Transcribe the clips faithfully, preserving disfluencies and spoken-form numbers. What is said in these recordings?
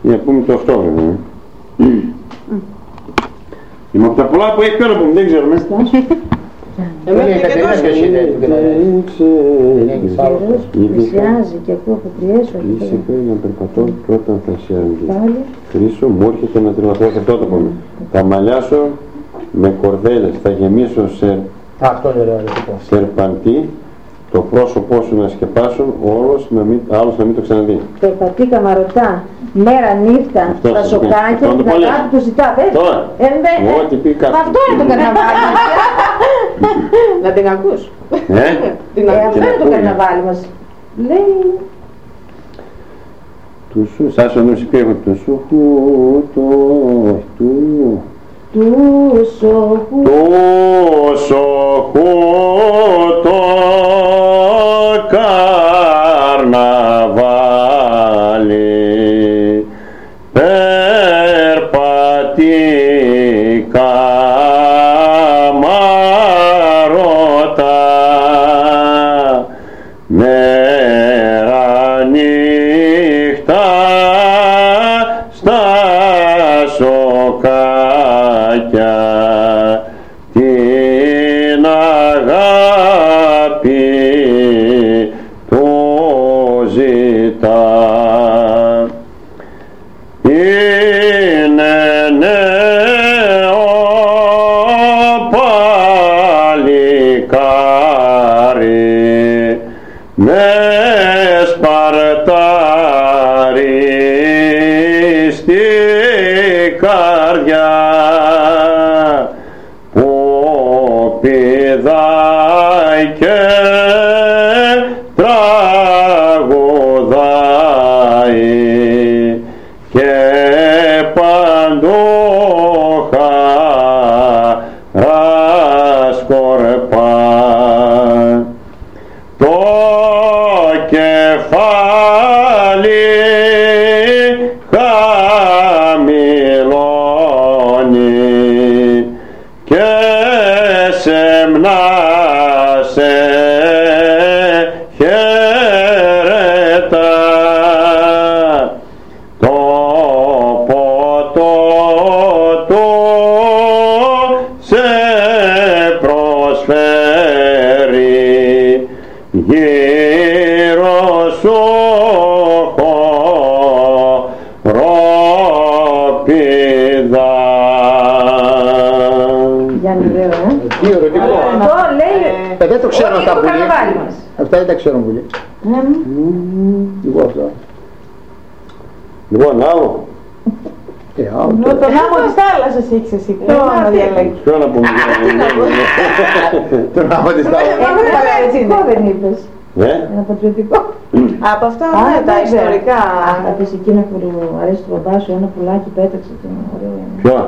Για να πούμε το αυτό βέβαια. Είμαι από τα πολλά που έχει πέρα από μου, δεν ξέρω μέσα. Εμένα και τόσο πλησιάζει και ακούω από Τριέσου. Είσαι πρέπει να περπατώ πρώτα θα σε χρήσω, μου έρχεται να τρελαθώ σε αυτό το πούμε. Θα μαλλιάσω με κορδέλες, θα γεμίσω σε σερπαντί, το πρόσωπό σου να σκεπάσουν, όλος να μην, άλλος να μην το ξαναδεί. Περπατεί καμαρωτά, μέρα νύχτα, Αυτό τα σας σοκάκια, πει. Αυτό την το πολύ. αγάπη του ζητά. Τώρα, Ε, δε- ε, ό,τι πει κάποιος. Αυτό είναι το καρναβάλι μας. να την ακούς. Ε, Την Ε, ακούς. αυτό είναι το καρναβάλι μας. Λέει, του σου, σαν ο νους υπήρχε του σου, χου, το, του, του σοχού, τόσο το καρναβάλι περπατήκα μαρωτά μέρα νύχτα στα σοκάκια την αγάπη του ζητά. Είναι νέο παλικάρι με σπαρτάρι στη καρδιά που πηδάει και τραγουδάει και παντού χαρά σκορπά. Το κεφάλι χαμηλώνει και σεμνά σε χαιρετά. Το ποτό του σε προσφέρει γύρω σου χοροπηδά. Γιάννη Βρέο, ε. Τι ερωτικό. Αυτό λέει, Ε, δεν το ξέρω όχι αυτά το που λέει. καρναβάλι μας. Αυτά δεν τα ξέρω πολύ. Ε, Εγώ αυτά. Λοιπόν, άλλο. Ε, άλλο. Τον άμμο της θάλασσας έχεις εσύ. Ποιο να διαλέγεις. Ποιο να πούμε. Τον άμα της θάλασσας. Ένα πατριωτικό δεν είπες. Ναι. Ένα πατριωτικό. Από αυτά Α, ναι, τα βέβαια. ιστορικά. Α, θα πεις εκείνα που αρέσει του μπαμπά σου, ένα πουλάκι πέταξε το ωραίο. Ποιο.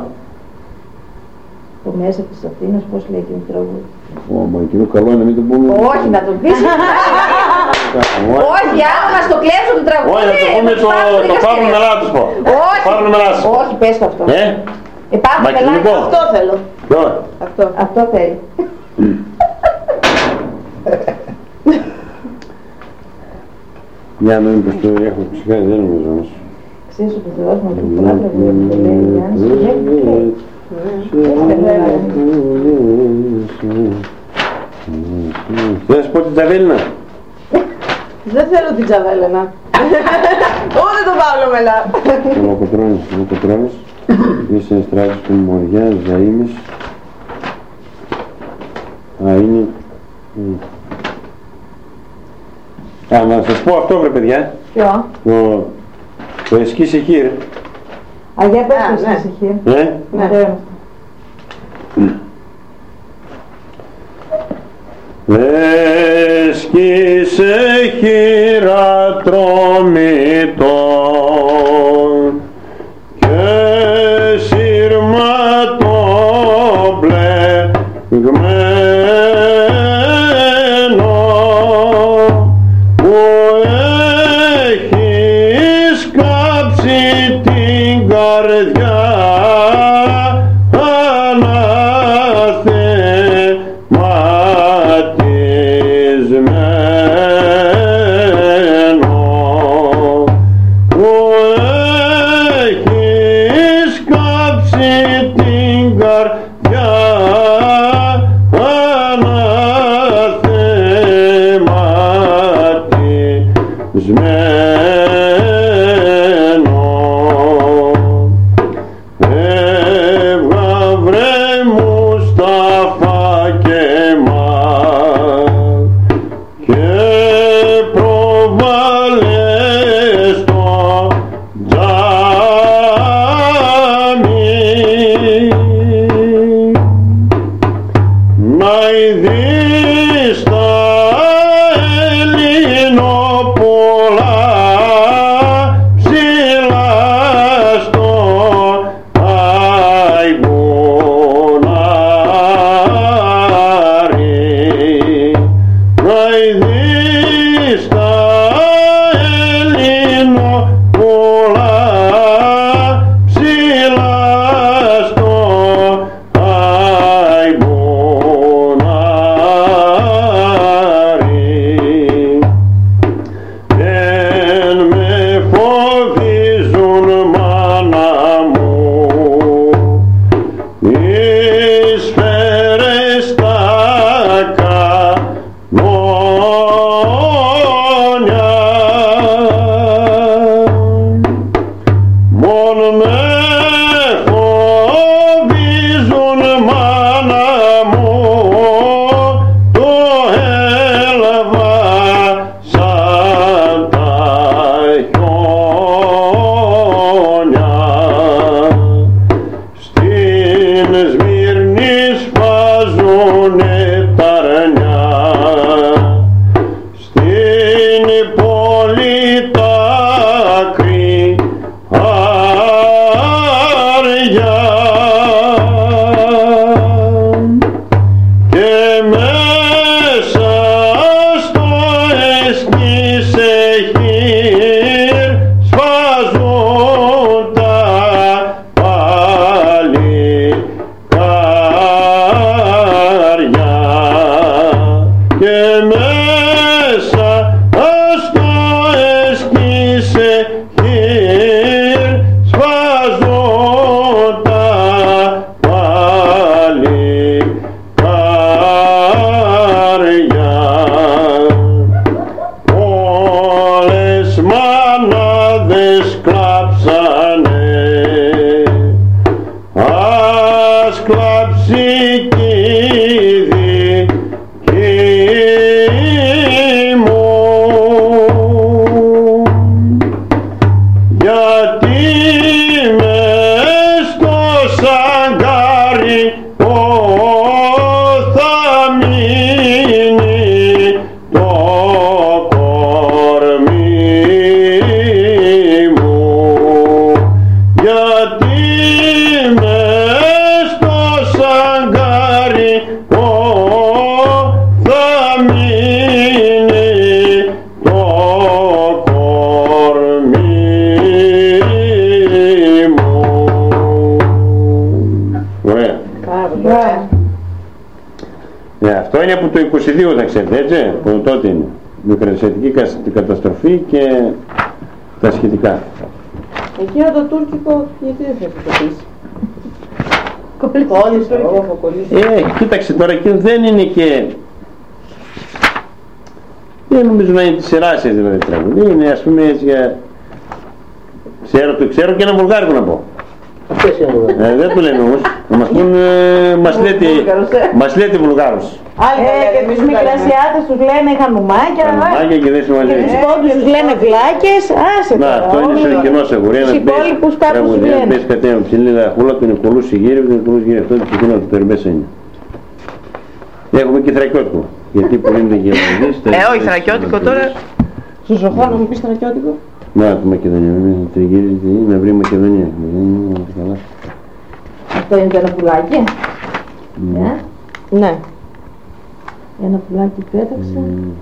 Το μέσα της Αθήνας, πώς λέει εκείνο το τραγούδι. Ω, μα εκείνο καλό είναι να μην το πούμε. Όχι, να το πεις. Όχι, άμα μας το κλέψω το τραγούδι. Όχι, να το πούμε το, το πάρουν μελά τους πω. Όχι, Πάρουν μελά τους. όχι, πες το αυτό. Ε, Υπάρχουν μακρινικό. μελάκια. Αυτό θέλω. ποιο. Αυτό. Αυτό θέλει. Για να μην πως το έχω ψυχάρει, δεν νομίζω όμως. Ξέρεις ότι ο Θεός μου έχει πολλά τραγούδια που το λέει ο Γιάννης. Δεν θα σου πω την Τζαβέλινα. Δεν θέλω την Τζαβέλαινα. Ούτε τον Παύλο Μελά. Ο Λοκοτρώνης, ο Λοκοτρώνης. Είσαι στράτης του Μοριά, Ζαΐμις. Α, είναι... Α, να σας πω αυτό βρε παιδιά. Ποιο? Το, το εσκής εκεί ρε. Α, για πες Α, το ναι. ησυχία. Ε, Ωραίο. εσκής χειρατρόμητον και σύρματο μπλεγμένο που έχεις κάψει την καρδιά αναθεματισμένο που με φοβίζουν μάνα μου, το έλαβα σαν τα χιόνια. Στην Σμύρνη σφάζουνε τα αρνιά, στην πόλη τα κρυάρια, και μέσα στο Εσκισεχήρ σφάζουν τα παλικάρια, και μέσα στο Εσκισεχήρ σφάζουν τα παλικάρια. Όλες μανάδες κλάψανε, ας κλάψει κι η δική μου, γιατί μες στο σαγκάρι ο θα μείνει το κορμί μου, γιατί μες στο σαγκάρι ο θα μείνει το κορμί μου. Ωραία. Ωραία. Ναι, αυτό είναι από το είκοσι δύο, θα ξέρετε, έτσι, που τότε είναι. Μικρασιατική καταστροφή και τα σχετικά. Εκείνο το τουρκικό, γιατί δεν θα το πεις? Κόλλησε, εγώ έχω κολλήσει. Ε, κοίταξε τώρα, και δεν είναι και... Δεν νομίζω να είναι τη σειράς δηλαδή τραγούδι. Είναι, ας πούμε, έτσι για... Ξέρω, το ξέρω και ένα βουλγάρικο να πω. Αυτές είναι εδώ. Ε, δεν το λέμε όμως. Να μας πούν, ε, μας λέτε, μας λέτε Βουλγάρους. Ε, και τους μικρασιάτες τους λένε χανουμάκια. Χανουμάκια και δεν Και σημαίνει. τους πόντους τους λένε βλάκες. Άσε Να, τώρα. αυτό είναι σε κοινός αγορία. Τους υπόλοιπους κάπως τους λένε. Μπες κατέβαν ψηλή λαχούλα, τον εκολούσε γύρω, τον εκολούσε γύρω αυτό, και εκείνο το περιμπέσα είναι. Έχουμε και θρακιώτικο. Γιατί που είναι και γελαδείς. Ε, όχι, θρακιώτικο τώρα. Σου ζωχώ να μου πεις θρακιώτικο. Να, το Μακεδονία, μην τριγύριζε, να βρει Μακεδονία. Αυτό είναι το ένα πουλάκι. Ε, Ναι. ένα πουλάκι που έταξε.